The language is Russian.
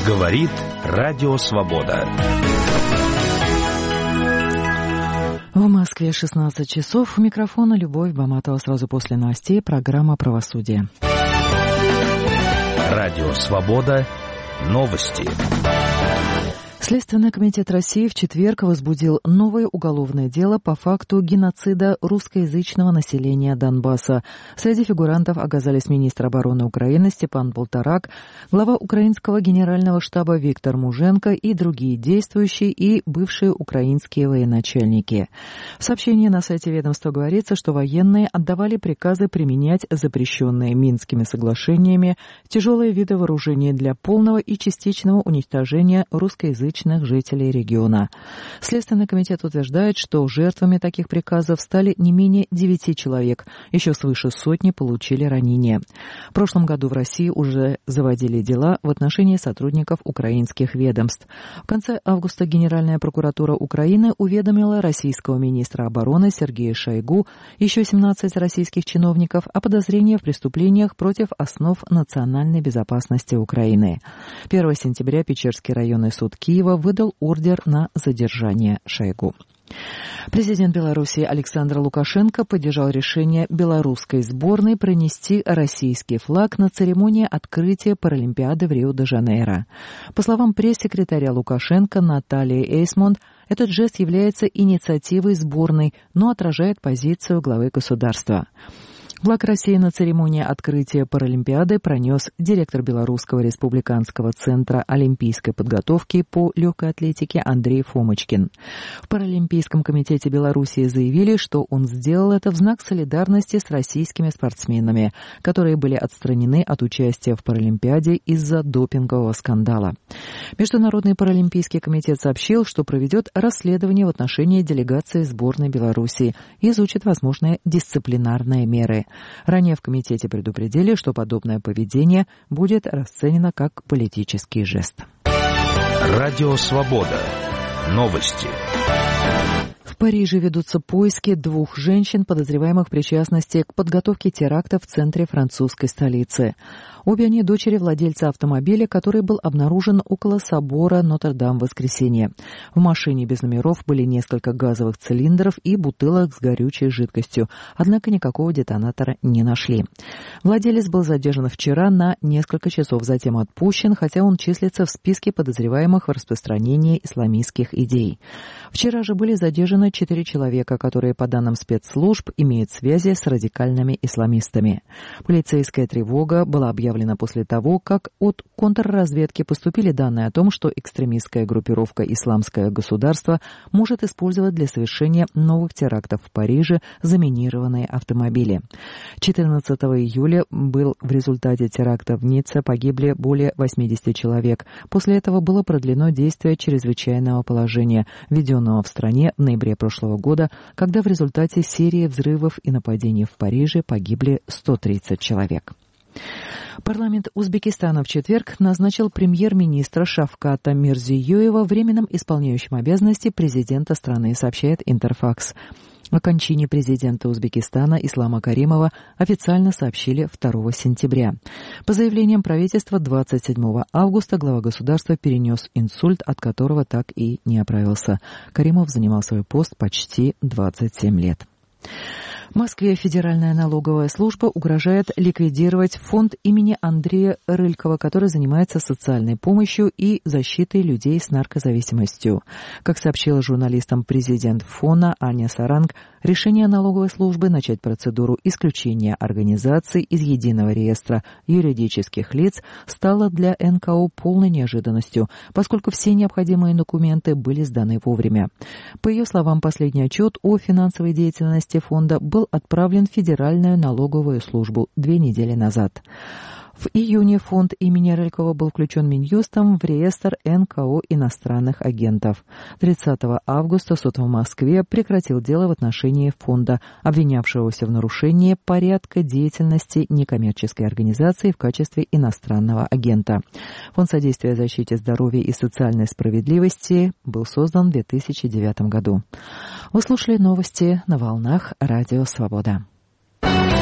Говорит Радио Свобода. В Москве 16 часов. У микрофона Любовь Баматова. Сразу после новостей программа «Правосудие». Радио Свобода. Новости. Следственный комитет России в четверг возбудил новое уголовное дело по факту геноцида русскоязычного населения Донбасса. Среди фигурантов оказались министр обороны Украины Степан Полторак, глава украинского генерального штаба Виктор Муженко и другие действующие и бывшие украинские военачальники. В сообщении на сайте ведомства говорится, что военные отдавали приказы применять запрещенные Минскими соглашениями тяжелые виды вооружения для полного и частичного уничтожения русскоязычных жителей региона. Следственный комитет утверждает, что жертвами таких приказов стали не менее 9 человек, еще свыше сотни получили ранения. В прошлом году в России уже заводили дела в отношении сотрудников украинских ведомств. В конце августа Генеральная прокуратура Украины уведомила российского министра обороны Сергея Шойгу, еще 17 российских чиновников о подозрении в преступлениях против основ национальной безопасности Украины. 1 сентября Печерский районный суд Киева выдал ордер на задержание Шойгу. Президент Беларуси Александр Лукашенко поддержал решение белорусской сборной пронести российский флаг на церемонии открытия Паралимпиады в Рио-де-Жанейро. По словам пресс-секретаря Лукашенко Натальи Эйсмонт, этот жест является инициативой сборной, но отражает позицию главы государства. Флаг России на церемонии открытия Паралимпиады пронес директор Белорусского республиканского центра олимпийской подготовки по легкой атлетике Андрей Фомочкин. В Паралимпийском комитете Белоруссии заявили, что он сделал это в знак солидарности с российскими спортсменами, которые были отстранены от участия в Паралимпиаде из-за допингового скандала. Международный паралимпийский комитет сообщил, что проведет расследование в отношении делегации сборной Беларуси и изучит возможные дисциплинарные меры. Ранее в комитете предупредили, что подобное поведение будет расценено как политический жест. Радио Свобода. Новости. В Париже ведутся поиски 2 женщин, подозреваемых в причастности к подготовке теракта в центре французской столицы. Обе они дочери владельца автомобиля, который был обнаружен около собора Нотр-Дам в воскресенье. В машине без номеров были несколько газовых цилиндров и бутылок с горючей жидкостью, однако никакого детонатора не нашли. Владелец был задержан вчера на несколько часов, затем отпущен, хотя он числится в списке подозреваемых в распространении исламистских идей. Вчера же были задержаны 4 человека, которые, по данным спецслужб, имеют связи с радикальными исламистами. Полицейская тревога была объявлена после того, как от контрразведки поступили данные о том, что экстремистская группировка «Исламское государство» может использовать для совершения новых терактов в Париже заминированные автомобили. 14 июля был в результате теракта в Ницце погибли более 80 человек. После этого было продлено действие чрезвычайного положения, введенного в стране в ноябре прошлого года, когда в результате серии взрывов и нападений в Париже погибли 130 человек. Парламент Узбекистана в четверг назначил премьер-министра Шавката Мирзиёева временным исполняющим обязанности президента страны, сообщает Интерфакс. О кончине президента Узбекистана Ислама Каримова официально сообщили 2 сентября. По заявлениям правительства, 27 августа глава государства перенес инсульт, от которого так и не оправился. Каримов занимал свой пост почти 27 лет. В Москве Федеральная налоговая служба угрожает ликвидировать фонд имени Андрея Рылькова, который занимается социальной помощью и защитой людей с наркозависимостью. Как сообщила журналистам президент фонда Аня Саранг, решение налоговой службы начать процедуру исключения организаций из единого реестра юридических лиц стало для НКО полной неожиданностью, поскольку все необходимые документы были сданы вовремя. По ее словам, последний отчет о финансовой деятельности фонда был отправлен в Федеральную налоговую службу 2 недели назад. В июне фонд имени Рылькова был включен Минюстом в реестр НКО иностранных агентов. 30 августа суд в Москве прекратил дело в отношении фонда, обвинявшегося в нарушении порядка деятельности некоммерческой организации в качестве иностранного агента. Фонд содействия защите здоровья и социальной справедливости был создан в 2009 году. Вы слушали новости на волнах Радио Свобода.